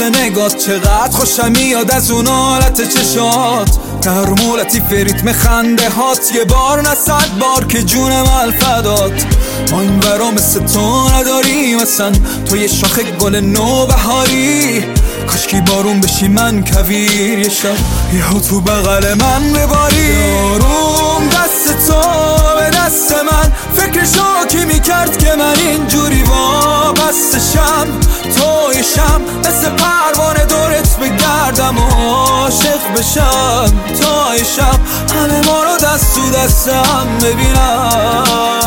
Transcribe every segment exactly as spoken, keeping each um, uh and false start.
واسه نگات، چقدر خوشم میاد از اون حالت چشات، ترمولتی فریتم خنده هات، یه بار نه صد بار که جونم الفدات. ما این برا مثل تو نداریم اصلا، تو یه شاخ گل نو بهاری، کاشکی بارون بشی من کویر یه شب یهو تو بغل من بباری. آروم دست تو به دست من، فکرشو کی میکرد که من اینجوری وابستشم، تویشم مثل پروانه دورت بگردم و عاشق بشم، تویشم همه ما رو دست تو دستم ببینم.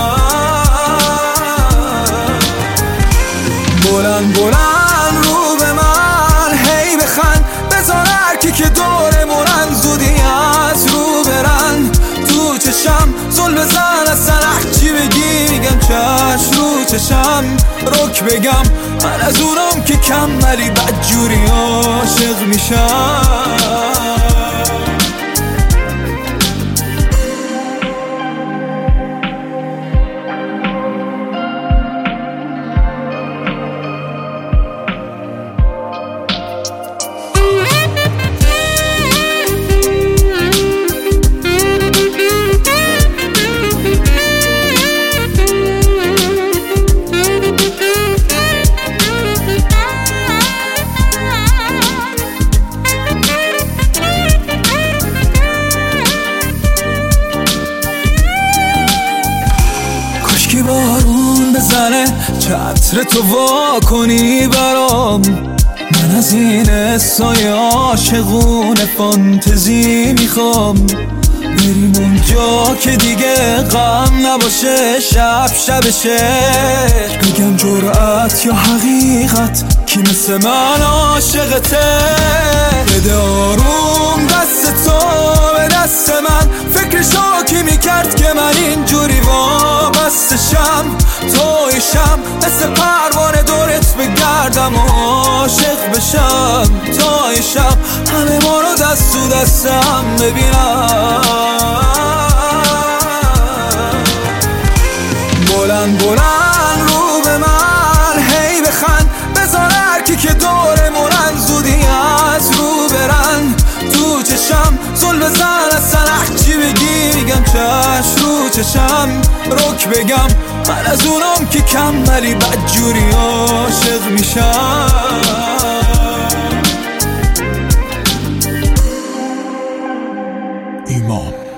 بلند بلند رو به من هی بخند، بذار هرکی که دورمونن زودی از رو برن، تو چشم زل بزن اصلا هرچی بگی میگم چشم رو چشم رک بگم. من از اونم که کم ولی بدجوری عاشق میشم. که بارون بزنه چتر تو وا کنی برام، من از این حسای عاشقونه فانتزی میخوام، بریم اونجا که دیگه غم نباشه، شب شبشه بگم جرأت یا حقیقت کی مثل من عاشقته. بده آروم دست تو به دست من، فکرشو کی میکرد که من اینجوری وابستشم، تویشم مثل پروانه دورت بگردم و عاشق بشم، تویشم همه ما رو دست تو دستم ببینم. بلند بلند رو به من هی بخند، بذار هرکی که دورمونن زودی از رو برن، تو چشم زل بزن اصلا هرچی بگی میگم چشم رو چشم رک بگم. من از اونم که کم ولی بدجوری عاشق میشم. ایمان.